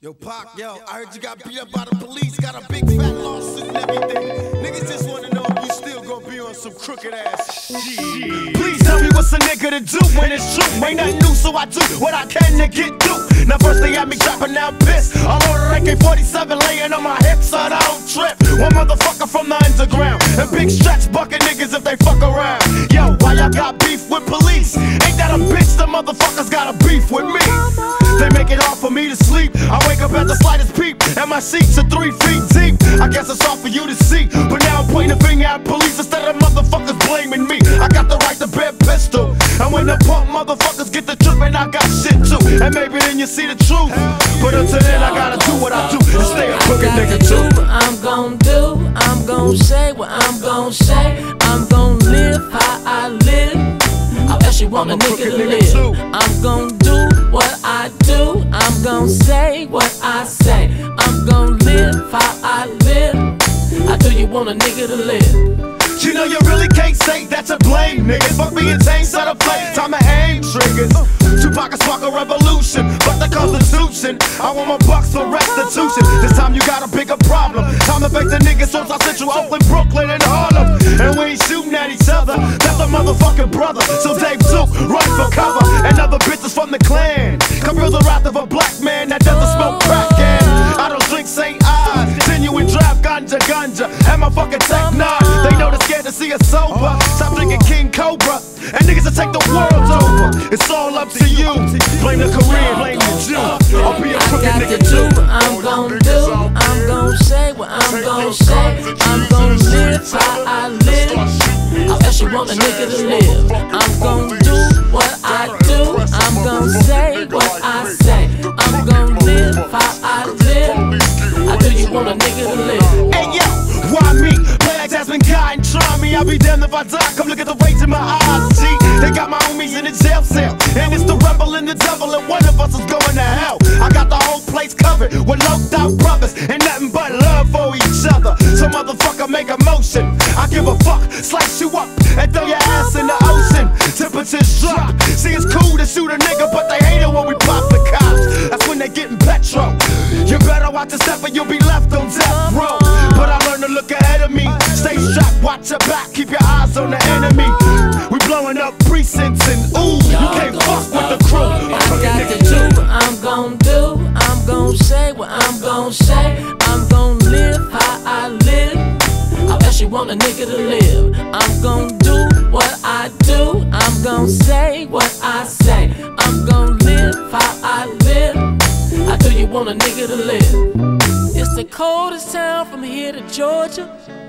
Yo, Pac, yo, I heard you got beat up by the police, got a big fat lawsuit and everything. Niggas just wanna know if you still gonna be on some crooked ass shit. Please tell me what's a nigga to do when it's true. Ain't nothing new, so I do what I can to get through. Now first they had me trapping, now I'm pissed. I'll order AK-47 laying on my hips so I don't trip. One motherfucker from the underground, and big stretch bucket niggas if they fuck around. Yo, why y'all got beef with police? Ain't that a bitch? The motherfuckers got a beef with me. They make it hard for me to sleep. I wake up at the slightest peep, and my sheets are 3 feet deep. I guess it's hard for you to see, but now I'm pointing a finger at police instead of motherfuckers blaming me. I got the right to bear pistol, and when the punk motherfuckers get the truth, and I got shit too. And maybe then you see the truth, but until then I gotta do what I do and stay a crooked nigga too. Do what I'm gon' do, I'm gon' say what I'm gon' say. I'm gon' live how I live. I actually want a nigga to live. I'm gon' do what I do, I'm gon' say what I say. I'm gon' live how I live. How do you want a nigga to live? You know you really can't say that to blame niggas. Fuck being tame, set a play, time to aim triggers. Tupac spark a revolution, but the Constitution, I want my bucks for restitution. This time you got a bigger problem. Time to fake the niggas from South Central, Oakland, Brooklyn, and Harlem. And we ain't shooting at each other, that's a motherfucking brother. So Dave Duke, run for cover. And other bitches from the clan come feel the wrath of a black man that doesn't smoke crack. And I don't drink St. Ives, genuine draft ganja, and my fucking Tech 9. They know they're scared to see us sober. Stop drinking King Cobra, and niggas will take the world over. It's all up to you. Blame the Korean, blame the Jew. I'll be a crooked nigga too. Do what I'm gon' do, I'm gon' say what I'm gon' say. I'm gon' live how I live. I actually want a nigga to live. I'm gon' do what I do, I'm gon' say what I say. I'm gon' live how I live. How do you want a nigga to live? Hey yo, why me? Play like Jasmine Guy and try me. I'll be damned if I die. Come look at the rage in my eyes, G. They got my homies in the jail cell, and it's the rebel and the devil, and one of us is going to hell. I got the whole place covered with loped out brothers, and nothing but love for each other. So motherfucker, make a motion. I give a fuck, slice you up, and throw your ass in the ocean. Temperatures drop. See, it's cool to shoot a nigga, but they hate it when we pop the cops. That's when they getting petrol. You better watch the step or you'll be left on death row. But I learned to look ahead of me. Stay strapped, watch your back, keep your eyes on the enemy. We blowing up precincts and ooh, you can't fuck with the crew. I got to do what I'm gon' do, I'm gon' say what I'm gon' say. I'm gon' live how I live. I actually want a nigga to live. I'm gon' do what I do, I'm gon' say what I say. I'm gon' live how I live. How do you want a nigga to live? It's the coldest town from here to Georgia.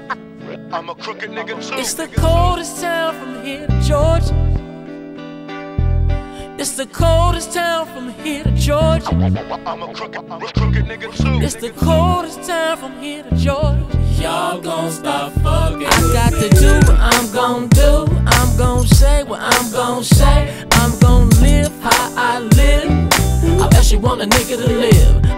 I'm a crooked nigga too. It's the coldest town from here to Georgia. It's the coldest town from here to Georgia. I'm a crooked nigga too. It's the coldest town from here to Georgia. Y'all gon' stop fucking. I got to do what I'm gon' do, I'm gon' say what I'm gon' say. I'm gon' live how I live. I actually want a nigga to live.